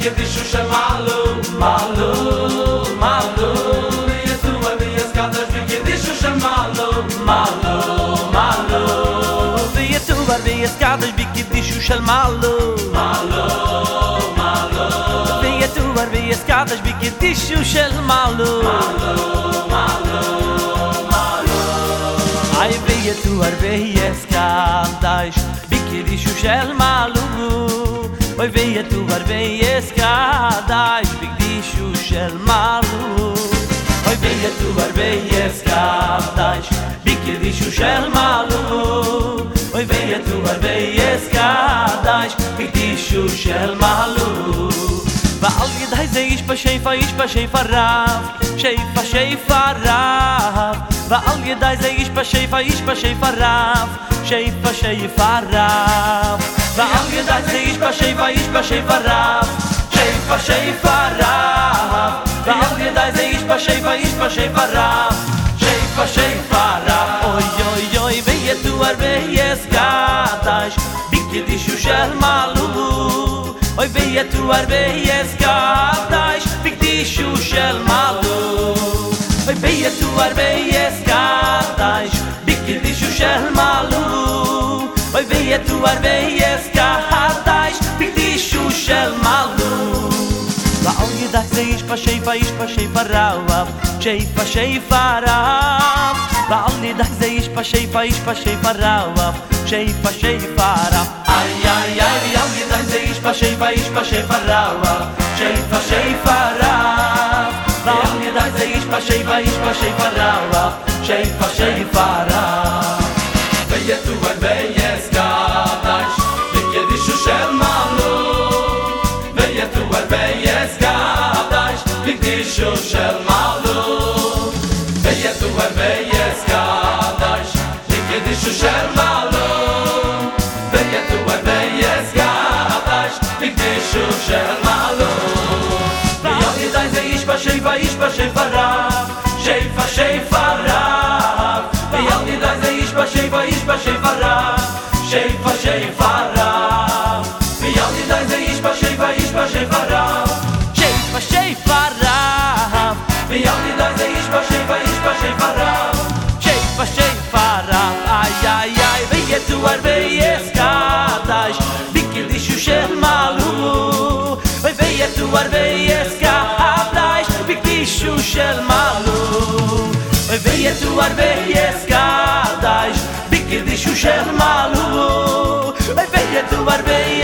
בקדישו של מעלו, מעלו, מעלו. ויתובר ויסקדש בקדישו של מעלו, מעלו, מעלו. ויתובר ויסקדש בקדישו של מעלו, מעלו, מעלו. ויתובר ויסקדש בקדישו של מעלו, מעלו, מעלו, מעלו. ay ויתובר ויסקדש בקדישו של מעלו, oy ויתובר ויסקדש בקדישו של מעלו, oy ויתובר ויסקדש בקדישו של מעלו, oy ויתובר ויסקדש בקדישו של מעלו. ועל ידי זה איש בשפע רב, שפע רב. ועל ידי זה איש בשפע רב, שפע רב. ועל ידי זה איש בשפע רב, שפע רב. ועל ידי זה איש בשפע רב, שפע רב. אוי אוי אוי ויתואר ויסקדש בקדישו של מעלו, oy ויתואר ויסקדש בקדישו של מעלו, oy ויתואר ויסקדש בקדישו של מעלו, oy ויתואר ויסקדש בקדישו של מעלו. ועל ידי זה איש בשפע רב, שפע רב. ועל ידי זה איש בשפע רב, שפע רב. איי איי איי ועל ידי זה איש בשפע רב, שפע רב. ועל ידי זה איש בשפע רב, שפע רב. ויתובר ויסקדש בקדישו של מעלו, ויתובר ויסקדש בקדישו של מעלו, ויתובר ויסקדש בקדישו של מעלו, ויתובר ויסקדש בקדישו של מעלו. ועל ידי זה איש בשפע רב, שפע רב. ועל ידי זה איש בשפע רב, שפע רב. ועל ידי זה איש בשפע רב, שפע רב. ועל ידי זה איש בשפע רב, שפע רב. איי איי איי ויתואר ויסקדש בקדישו של מעלו, ויתואר ויסקדש בקדישו של מעלו, ויתואר ויסקדש בקדישו של מעלו, ויתואר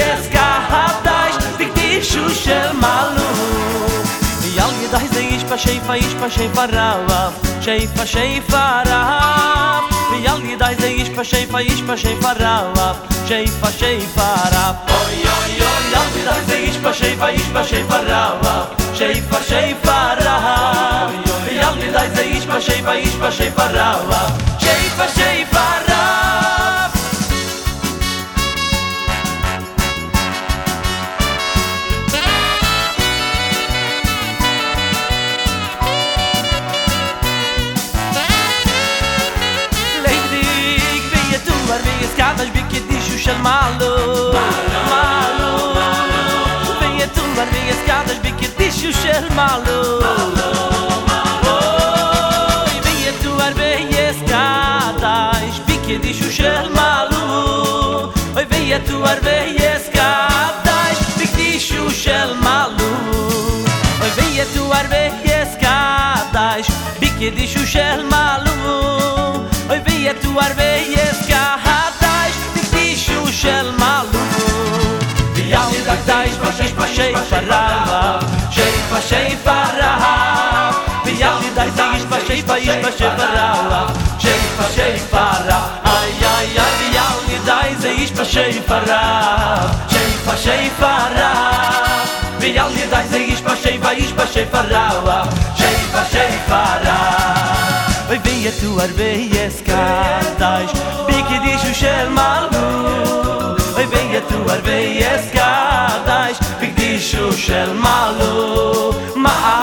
ויסקדש בקדישו של מעלו. ועל ידי זה איש בשפע רב, שפע רב. ועל ידי זה איש בשפע רב, שפע רב. אוי אוי אוי. על ידי זה איש בשפע רב, שפע רב. ועל ידי זה איש בשפע רב, שפע רב. לידיק ויתואר ויסקדש בקדישו של מעלו, מעלו. ויתואר ויסקדש בקדישו של מעלו, ויתואר ויסקדש בקדישו של מעלו, ויתואר ויסקדש בקדישו של מעלו, ויתואר ויסקדש בקדישו של מעלו, ויתואר ויסקדש בקדישו של מעלו. ועל ידי בשפע רב, שפע רב. ועל ידי זה איש בשפע רב, שפע רב. איי איי איי ועל ידי זה איש בשפע רב, שפע רב. ועל ידי זה איש בשפע רב, שפע רב. ויתואר ויסקדש בקדישו של מעלו, ויתואר ויסקדש בקדישו של מעלו,